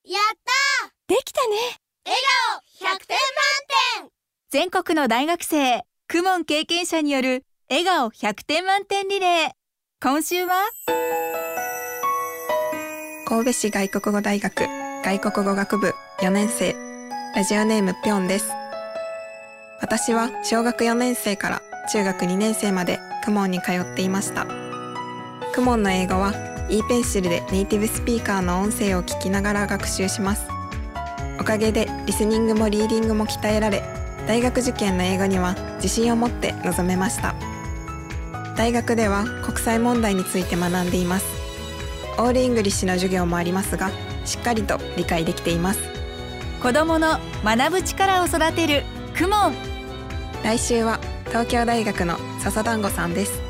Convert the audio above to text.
やったー、 できたね。 笑顔100点満点。 全国の大学生公文経験者による笑顔100点満点リレー。今週は神戸市外国語大学外国語学部4年生、ラジオネームぴょんです。私は小学4年生から中学2年生まで公文に通っていました。公文の英語は e ペンシルでネイティブスピーカーの音声を聞きながら学習します。おかげでリスニングもリーディングも鍛えられ、大学受験の英語には自信を持って臨めました。大学では国際問題について学んでいます。オールイングリッシュの授業もありますが、しっかりと理解できています。 子どもの学ぶ力を育てる公文。 来週は東京大学の笹団子さんです。